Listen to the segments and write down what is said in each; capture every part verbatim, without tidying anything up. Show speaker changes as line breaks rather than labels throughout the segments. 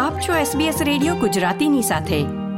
આપ છો SBS radio ગુજરાતીની સાથે.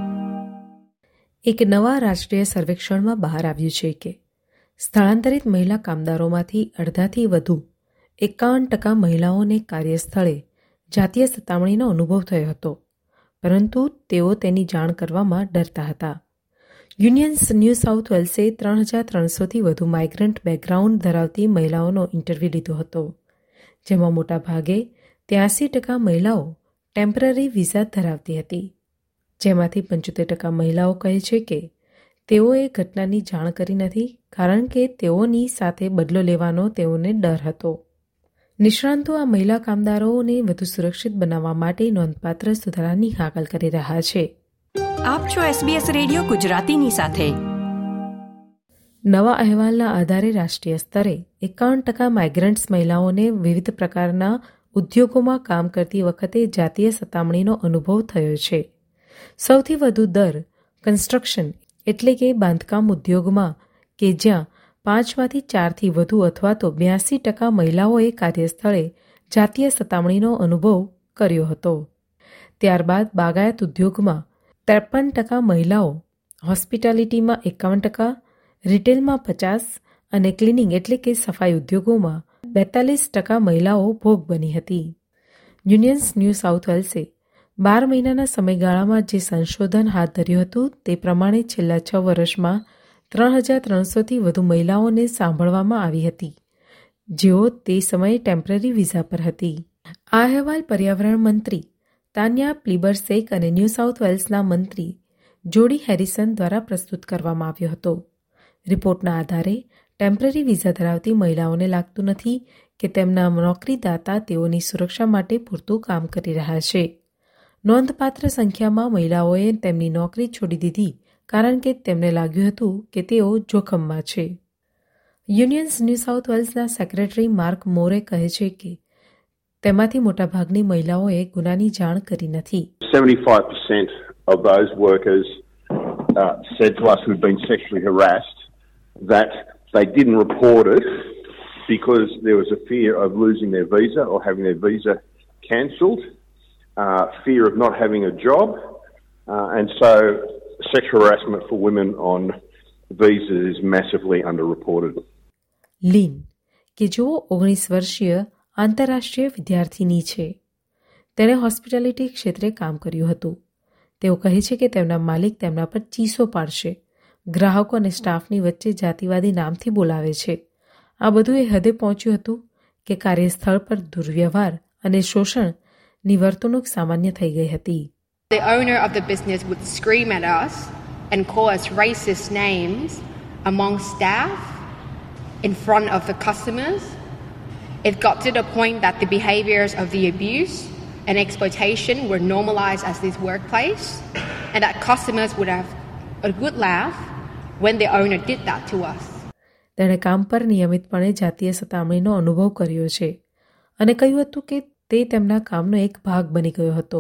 એક નવા રાષ્ટ્રીય સર્વેક્ષણમાં બહાર આવ્યું છે કે સ્થળાંતરિત મહિલા કામદારોમાંથી અડધાથી વધુ એકાવન ટકા મહિલાઓને કાર્યસ્થળે જાતીય સતામણીનો અનુભવ થયો હતો, પરંતુ તેઓ તેની જાણ કરવામાં ડરતા હતા. યુનિયન્સ ન્યૂ સાઉથ વેલ્સે ત્રણ હજાર ત્રણસોથી વધુ માઇગ્રન્ટ બેકગ્રાઉન્ડ ધરાવતી મહિલાઓનો ઇન્ટરવ્યૂ લીધો હતો, જેમાં મોટાભાગે ત્યાસી ટકા મહિલાઓ ટેમ્પરરી વિઝા ધરાવતી હતી, જેમાંથી પંચોતેર ટકા મહિલાઓ કહે છે કે તેઓએ ઘટનાની જાણ કરી નથી કારણ કે તેઓની સાથે બદલો લેવાનો તેઓને ડર હતો. નિષ્ણાંતો આ મહિલા કામદારોને વધુ સુરક્ષિત બનાવવા માટે નોંધપાત્ર સુધારાની હાકલ કરી રહ્યા છે.
આપ છો એસબીએસ રેડિયો ગુજરાતીની સાથે.
નવા અહેવાલના આધારે રાષ્ટ્રીય સ્તરે એકાવન ટકા માઇગ્રન્ટ્સ મહિલાઓને વિવિધ પ્રકારના ઉદ્યોગોમાં કામ કરતી વખતે જાતીય સતામણીનો અનુભવ થયો છે. સૌથી વધુ દર કન્સ્ટ્રક્શન એટલે કે બાંધકામ ઉદ્યોગમાં, કે જ્યાં પાંચમાંથી ચારથી વધુ અથવા તો બ્યાસી ટકા મહિલાઓએ કાર્યસ્થળે જાતીય સતામણીનો અનુભવ કર્યો હતો. ત્યારબાદ બાગાયત ઉદ્યોગમાં ત્રેપન ટકા મહિલાઓ, હોસ્પિટાલિટીમાં એકાવન ટકા, રિટેલમાં પચાસ અને ક્લિનિંગ એટલે કે સફાઈ ઉદ્યોગોમાં બેતાલીસ ટકા મહિલાઓ ભોગ બની હતી. યુનિયન્સ ન્યૂ સાઉથ વેલ્સે બાર મહિનાના સમયગાળામાં જે સંશોધન હાથ ધર્યું હતું તે પ્રમાણે છેલ્લા છ વર્ષમાં ત્રણ હજાર ત્રણસોથી વધુ મહિલાઓને સાંભળવામાં આવી હતી, જેઓ તે સમયે ટેમ્પરરી વિઝા પર હતી. આ અહેવાલ પર્યાવરણ મંત્રી તાન્યા પ્લિબર્સેક અને ન્યૂ સાઉથ વેલ્સના મંત્રી જોડી હેરિસન દ્વારા પ્રસ્તુત કરવામાં આવ્યો હતો. રિપોર્ટના આધારે ટેમ્પરરી વિઝા ધરાવતી મહિલાઓને લાગતું નથી કે તેમના નોકરીદાતા તેઓની સુરક્ષા માટે પૂરતું કામ કરી રહ્યા છે. નોંધપાત્ર સંખ્યામાં મહિલાઓએ તેમની નોકરી છોડી દીધી કારણ કે તેમને લાગ્યું હતું કે તેઓ જોખમમાં છે. યુનિયન્સ ન્યૂ સાઉથ વેલ્સના સેક્રેટરી માર્ક મોરે કહે છે કે તેમાંથી મોટાભાગની મહિલાઓએ ગુનાની જાણ કરી નથી.
seventy-five percent of those workers uh, said to us who'd been sexually harassed that they didn't report it because there was a fear of losing their visa or having their visa cancelled, uh, fear of not having a job, uh, and so sexual harassment for women on visas is massively underreported.
લીન, કે જેઓ ઓગણીસ વર્ષીય આંતરરાષ્ટ્રીય વિદ્યાર્થીની છે, તેણે hospitality ક્ષેત્રે કામ કર્યું હતું. તેઓ કહે છે કે તેમના માલિક તેમના પર ચીસો પાડશે, ગ્રાહકો અને સ્ટાફની વચ્ચે જાતિવાદી નામથી બોલાવે છે. આ બધું એ હદે પહોંચ્યું હતું કે કાર્યસ્થળ પર દુર્વ્યવહાર અને શોષણની વર્તણૂક સામાન્ય થઈ ગઈ હતી.
The owner of the business would scream at us and call us racist names among staff in front of the customers. It got to the point that the behaviours of the abuse and exploitation were normalised as this workplace, and that customers would have a good laugh when the owner did that to us.
તેણે કામ પર નિયમિતપણે જાતીય સતામણીનો અનુભવ કર્યો છે અને કહ્યું હતું કે તે તેમના કામનો એક ભાગ બની ગયો હતો.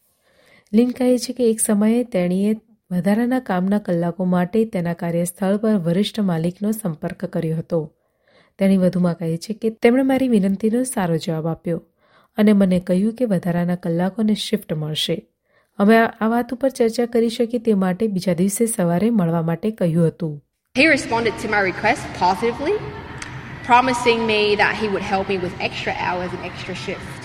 લીન કહે છે કે એક સમયે તેણીએ વધારાના કામના કલાકો માટે તેના કાર્યસ્થળ પર વરિષ્ઠ માલિકનો સંપર્ક કર્યો હતો. તેણી વધુમાં કહે છે કે તેમણે મારી વિનંતીનો સારો જવાબ આપ્યો અને મને કહ્યું કે વધારાના કલાકોને શિફ્ટ મળશે. અમે આ વાત ઉપર ચર્ચા કરી શકીએ તે માટે બીજા દિવસે સવારે મળવા માટે કહ્યું હતું.
He responded to my request positively, promising me that he would help me with extra hours and extra shift.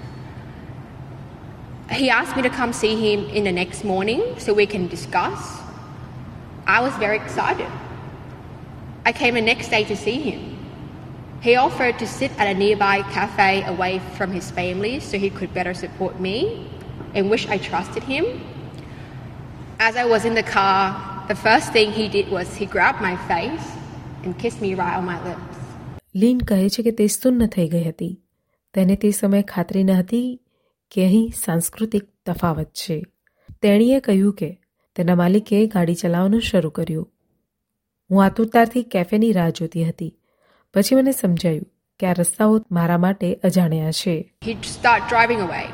He asked me to come see him in the next morning so we can discuss. I was very excited. I came the next day to see him. He offered to sit at a nearby cafe away from his family so he could better support me and wish I trusted him. As I was in the car, the first thing he did was he grabbed my face and kissed me right on my lips.
લીન કહે છે કે તે સુન્ન થઈ ગઈ હતી. તેને તે સમયે ખાતરી ન હતી કે અહીં સાંસ્કૃતિક તફાવત છે. તેણીએ કહ્યું કે તેના માલિકે ગાડી ચલાવવાનું શરૂ કર્યું. હું આતુરતાથી કેફેની રાહ જોતી હતી. પછી મને સમજાયું કે આ રસ્તાઓ મારા માટે અજાણ્યા છે.
He'd start driving away.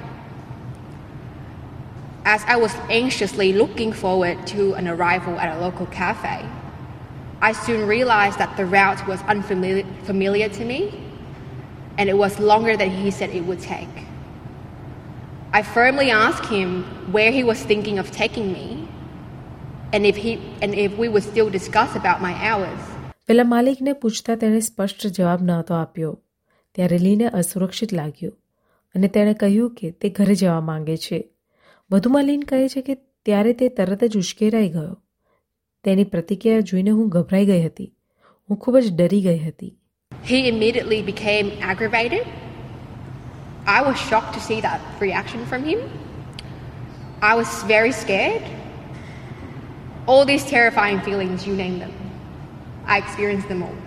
As I was anxiously looking forward to an arrival at a local cafe, I soon realized that the route was unfamiliar familiar to me, and it was longer than he said it would take. I firmly asked him where he was thinking of taking me and if he and if we would still discuss about my hours.
પેલા માલિકને પૂછતા તેણે સ્પષ્ટ જવાબ નહોતો આપ્યો. ત્યારે લીને અસુરક્ષિત લાગ્યું અને તેણે કહ્યું કે તે ઘરે જવા માંગે છે. વધુમાં લીન કહે છે કે ત્યારે તે તરત જ ઉશ્કેરાઈ ગયો. તેની પ્રતિક્રિયા જોઈને હું ગભરાઈ ગઈ હતી. હું ખૂબ જ ડરી ગઈ હતી.
He immediately became aggravated. I was shocked to see that reaction from him. I was very scared. All these terrifying feelings, you name them. I experienced them all.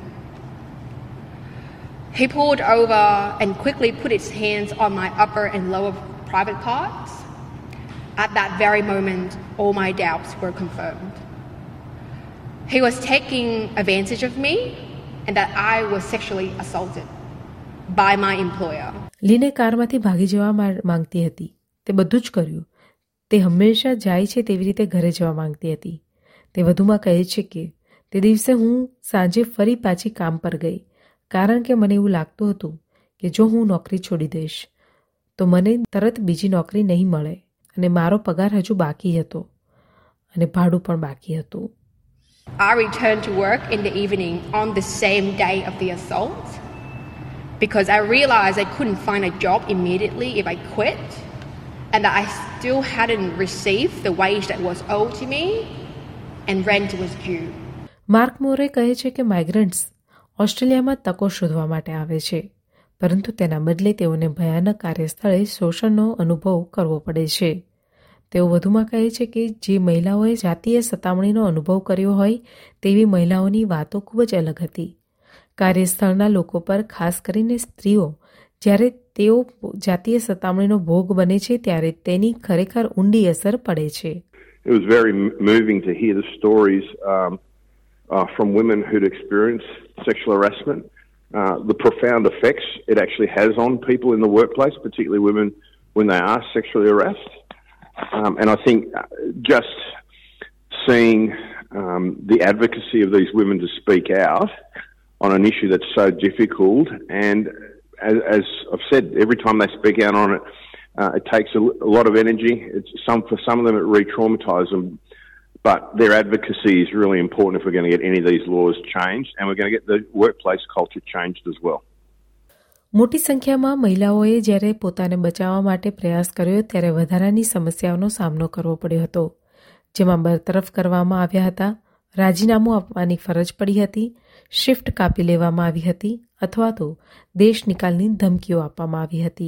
He pulled over and quickly put his hands on my upper and lower private parts. At that very moment, all my doubts were confirmed. He was taking advantage of me and that I was sexually assaulted by my employer.
લીને કારમાંથી ભાગી જવા માંગતી હતી. તે બધું જ કર્યું. તે હંમેશા જાય છે તેવી રીતે ઘરે જવા માંગતી હતી. તે વધુમાં કહે છે કે તે દિવસે હું સાંજે ફરી પાછી કામ પર ગઈ કારણ કે મને એવું લાગતું હતું કે જો હું નોકરી છોડી દઈશ તો મને તરત બીજી નોકરી નહીં મળે અને મારો પગાર હજુ બાકી હતો અને ભાડું પણ બાકી હતું.
I returned to work in the evening on the same day of the assault because I realized I couldn't find a job immediately if I quit and that I still hadn't received the wage that was owed to me and rent was due.
Mark Morey કહે છે કે migrants ઓસ્ટ્રેલિયામાં તકો શોધવા માટે આવે છે પરંતુ તેના બદલે તેઓને ભયાનક કાર્યસ્થળે શોષણનો અનુભવ કરવો પડે છે. તેઓ વધુમાં કહે છે કે જે મહિલાઓએ જાતીય સતામણીનો અનુભવ કર્યો હોય તેવી મહિલાઓની વાતો ખૂબ જ અલગ હતી. કાર્યસ્થળના લોકો પર ખાસ કરીને સ્ત્રીઓ જ્યારે તેઓ જાતીય સતામણીનો ભોગ બને છે ત્યારે તેની ખરેખર ઊંડી અસર પડે છે.
It was very moving to hear the stories um, uh, from women who'd experienced sexual harassment, uh, the profound effects it actually has on people in the workplace, particularly women when they are sexually harassed. Um, and I think just seeing um, the advocacy of these women to speak out on an issue that's so difficult, and as, as I've said, every time they speak out on it, uh, it takes a, a lot of energy. It's some for some of them it re-traumatises them, but their advocacy is really important if we're going to get any of these laws changed, and we're going to get the workplace culture changed as well.
મોટી સંખ્યામાં મહિલાઓએ જ્યારે પોતાને બચાવવા માટે પ્રયાસ કર્યો ત્યારે વધારાની સમસ્યાઓનો સામનો કરવો પડ્યો હતો, જેમાં બરતરફ કરવામાં આવ્યા હતા, રાજીનામું આપવાની ફરજ પડી હતી, શિફ્ટ કાપી લેવામાં આવી હતી અથવા તો દેશ નિકાલની ધમકીઓ આપવામાં આવી હતી.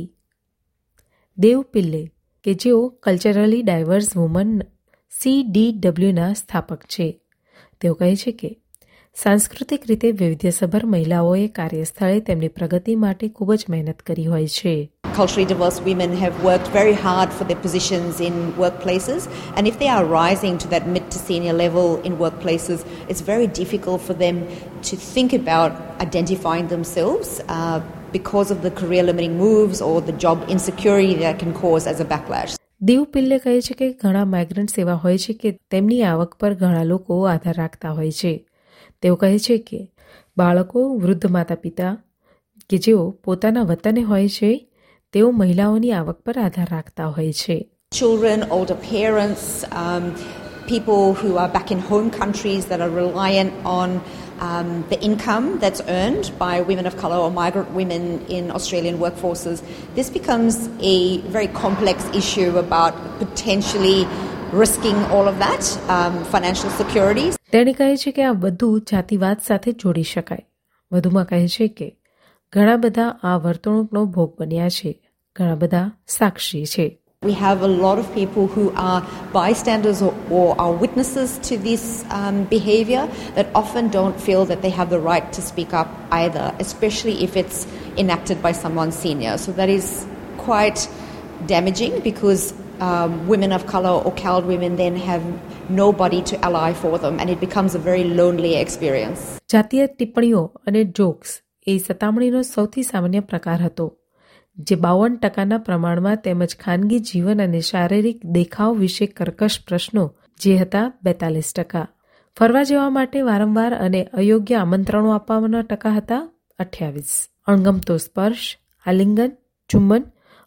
દેવ પિલ્લે કે જેઓ culturally diverse women C D ડબલ્યુના સ્થાપક છે, તેઓ કહે છે કે સાંસ્કૃતિક રીતે વૈવિધ્યસભર મહિલાઓએ કાર્યસ્થળે તેમની પ્રગતિ માટે ખૂબ જ મહેનત કરી હોય છે.
Culturally diverse women have worked very hard for their positions in workplaces, and if they are rising to that mid to senior level in workplaces, it's very difficult for them to think about identifying themselves uh, because of the career limiting moves or the job insecurity that can cause as a backlash.
દેવ પિલ્લે કહે છે કે ઘણા migrants એવા હોય છે કે તેમની આવક પર ઘણા લોકો આધાર રાખતા હોય છે. તેઓ કહે છે કે બાળકો, વૃદ્ધ માતા પિતા કે જેઓ પોતાના વતને હોય છે તેઓ મહિલાઓની આવક પર આધાર રાખતા હોય છે.
Children, older parents, um, people who are back in home countries that are reliant on um, the income that's earned by women of colour or migrant women in Australian workforces. This becomes a very complex issue about potentially risking all of that um, financial security.
તેણે કહે છે કે આ બધું જાતિવાદ સાથે જોડી શકાય. વધુમાં કહે છે કે ઘણા બધા આ વર્તણૂકનો ભોગ બન્યા છે, ઘણા બધા સાક્ષી છે.
We have a lot of people who are bystanders or, or are witnesses to this um, behaviour that often don't feel that they have the right to speak up either, especially if it's enacted by someone senior. So that is quite damaging because um, women of colour or cowled women then have nobody to ally for them and it becomes a very lonely experience.
જાતીય ટિપ્પણીઓ અને jokes એ સતામણીનો સૌથી સામાન્ય પ્રકાર હતો, જે બાવન ટકાના પ્રમાણમાં તેમજ ખાનગી જીવન અને શારીરિક દેખાવ વિશે કર્કશ પ્રશ્નો જે હતા બેતાલીસ ટકા. ફરવા જવા માટે વારંવાર અને અયોગ્ય આમંત્રણો આપવાના ટકા હતા અઠ્યાવીસ. અણગમતો સ્પર્શ, આલિંગન, ચુંબન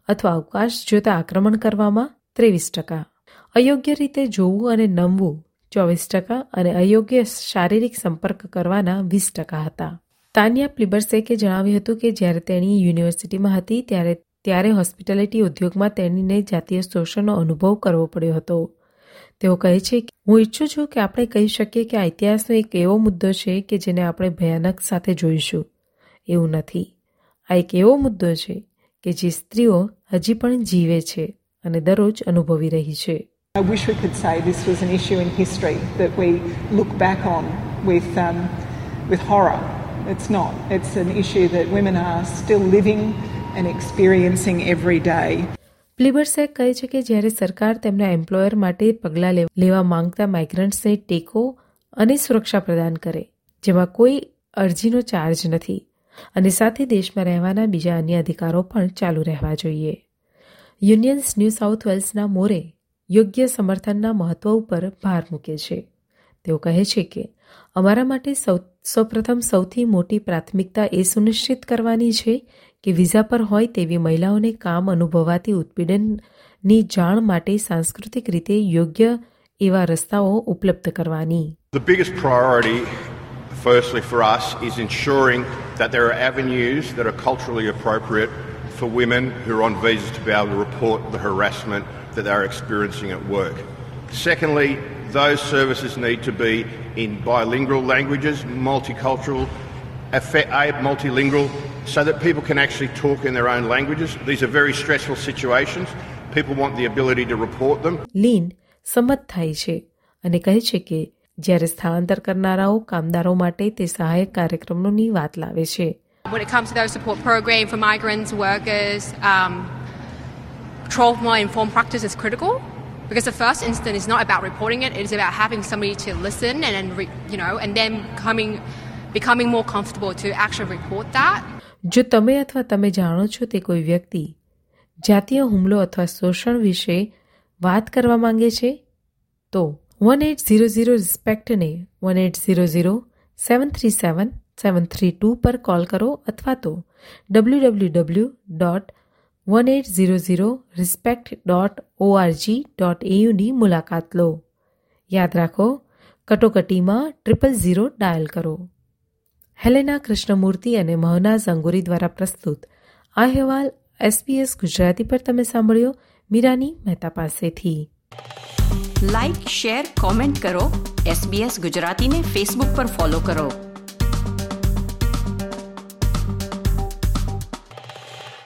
અથવા અવકાશ જોતા આક્રમણ કરવામાં ત્રેવીસ ટકા, અયોગ્ય રીતે જોવું અને નમવું ચોવીસ ટકા અને અયોગ્ય શારીરિક સંપર્ક કરવાના વીસ ટકા હતા. તાન્યા પ્લિબર્સેકે જણાવ્યું હતું કે જ્યારે તેણી યુનિવર્સિટીમાં હતી ત્યારે ત્યારે હોસ્પિટાલિટી ઉદ્યોગમાં તેણીને જાતીય શોષણનો અનુભવ કરવો પડ્યો હતો. તેઓ કહે છે કે હું ઈચ્છું છું કે આપણે કહી શકીએ કે આ ઇતિહાસનો એક એવો મુદ્દો છે કે જેને આપણે ભયાનક સાથે જોઈશું. એવું નથી. આ એક એવો મુદ્દો છે કે જે સ્ત્રીઓ હજી પણ જીવે છે અને દરરોજ અનુભવી રહી છે.
I wish we could say this was an issue in history that we look back on with um, with horror. It's not. It's an issue that women are still living and experiencing every day.
પ્લિબર્સે કહે છે કે જ્યારે સરકાર તેમના employer માટે પગલાં લેવા માંગતા માઇગ્રન્ટ્સને ટેકો અને સુરક્ષા પ્રદાન કરે, જેમાં કોઈ અરજીનો ચાર્જ નથી, અને સાથે દેશમાં રહેવાના બીજા અન્ય અધિકારો પણ ચાલુ રહેવા જોઈએ. યુનિયન્સ ન્યૂ સાઉથ વેલ્સના મોરે યોગ્ય સમર્થનના મહત્વ ઉપર ભાર મૂકે છે. તેઓ કહે છે કે અમારા માટે સૌ સૌપ્રથમ સૌથી મોટી પ્રાથમિકતા એ સુનિશ્ચિત કરવાની છે કે વિઝા પર હોય તેવી મહિલાઓને કામ અનુભવાતી ઉત્પીડનની જાણ માટે સાંસ્કૃતિક રીતે યોગ્ય એવા રસ્તાઓ ઉપલબ્ધ કરવાની.
The biggest priority firstly for us is ensuring that there are avenues that are culturally appropriate for women who are on visas to be able to report the harassment that they are experiencing at work. Secondly, those services need to be in bilingual languages, multicultural, multilingual, so that people can actually talk in their own languages. These are very stressful situations. People want the ability to report them.
લીન સંમત થાય છે અને કહે છે કે જ્યારે સ્થળાંતર કરનારાઓ કામદારો માટે તે સહાયક કાર્યક્રમોની વાત લાવે છે.
When it comes to those support program for migrants, workers, um, trauma informed practice is critical. Because the first instant is not about reporting it; it is about having somebody to listen and then, re, you know, and then coming, becoming more comfortable to actually report that.
જો તમે અથવા તમે જાણો છો તે કોઈ વ્યક્તિ જાતીય હુમલો અથવા શોષણ વિશે વાત કરવા માંગે છે, તો વન એટ ઝીરો ઝીરો રિસ્પેક્ટને one eight zero zero seven three seven seven three two પર કોલ કરો અથવા તો W W W dot one eight zero zero respect dot ORG dot એયુની મુલાકાત લો. યાદ રાખો, કટોકટીમાં ટ્રિપલ ઝીરો ડાયલ કરો. હેલેના કૃષ્ણમૂર્તિ અને મોહનાઝ અંગુરી દ્વારા પ્રસ્તુત આ અહેવાલ એસબીએસ ગુજરાતી પર તમે સાંભળ્યો મીરાની મહેતા પાસેથી.
લાઇક, શેર, કોમેન્ટ કરો. એસબીએસ ગુજરાતીને ફેસબુક પર ફોલો કરો.